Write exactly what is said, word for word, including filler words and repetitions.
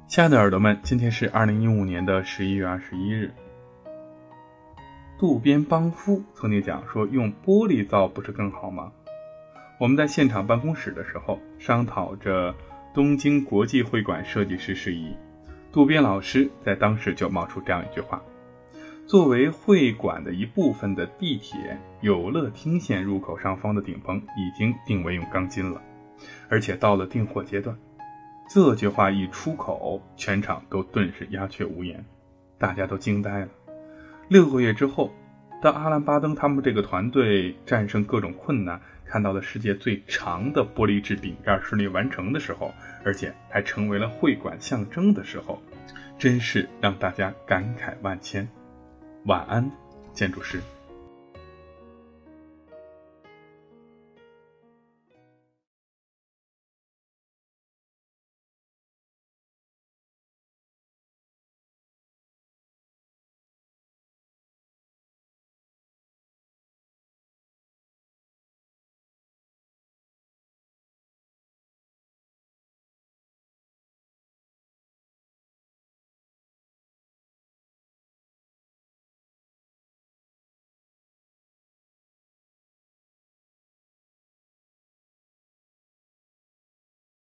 亲爱的耳朵们，今天是二零一五年的十一月二十一日。渡边邦夫曾经讲说，用玻璃造不是更好吗？我们在现场办公室的时候，商讨着东京国际会馆设计师事宜，渡边老师在当时就冒出这样一句话：作为会馆的一部分的地铁有乐町线入口上方的顶棚已经定为用钢筋了，而且到了订货阶段。这句话一出口，全场都顿时鸦雀无言，大家都惊呆了。六个月之后，当阿兰巴登他们这个团队战胜各种困难，看到了世界最长的玻璃制饼干顺利完成的时候，而且还成为了会馆象征的时候，真是让大家感慨万千。晚安，建筑师。